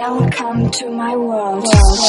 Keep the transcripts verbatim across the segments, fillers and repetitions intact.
Welcome to my world.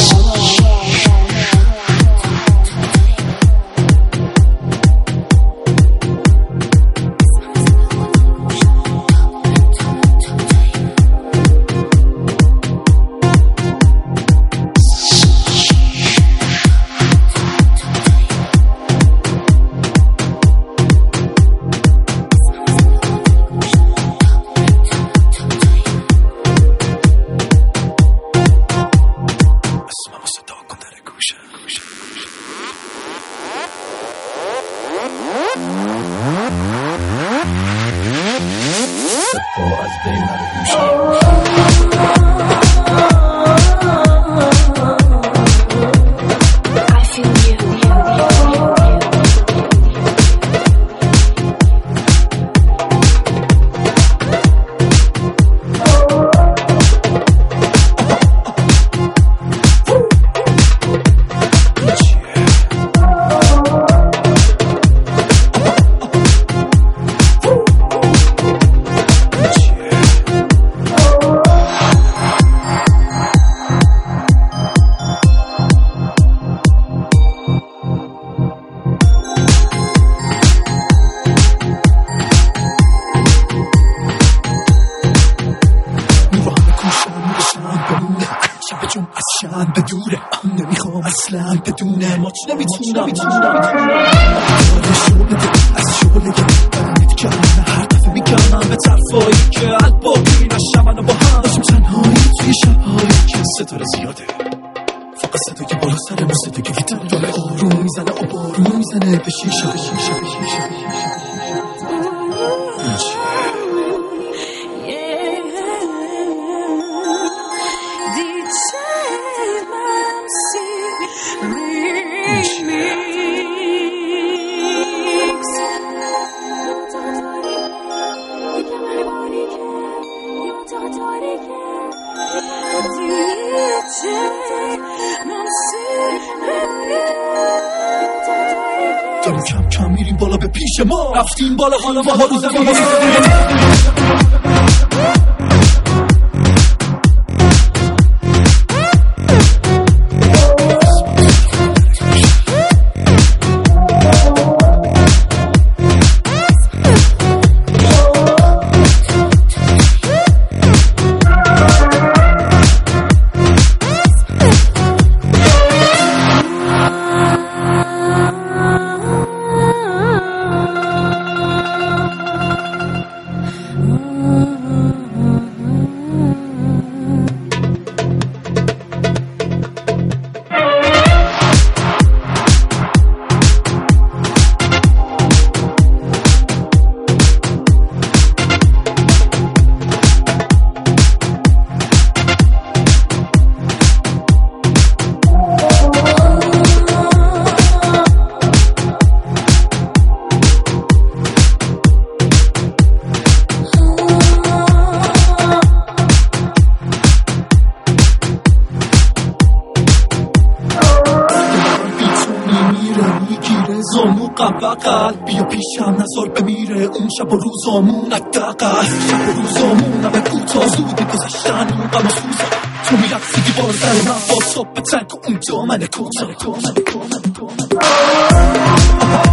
بدونه نمیخوام اصلا بدونه ماچ نمیتونم شعله از شعله برمیت کردن هر دفعه میگم به طرفایی که الباقی نشم منو با هم باشیم تنهایی توی شبهایی که ستاره زیاده فقط صدای بالا سر ما صدای گیتار داره آروم میزنه و بارون میزنه به شیشه به شیشه به شیشه داریم کم کم میریم بالا به پیش ما رفتیم بالا حالا ما ها رو زمین قلب بیا پیشم نظر بمیره اون شب و روزامون حداقل شب و روزامون همه کوتاه زودی گذشتن اون غم و سوزا تو میرفتی دیوار سر من با صبح تنگ و اون دامن کوتاه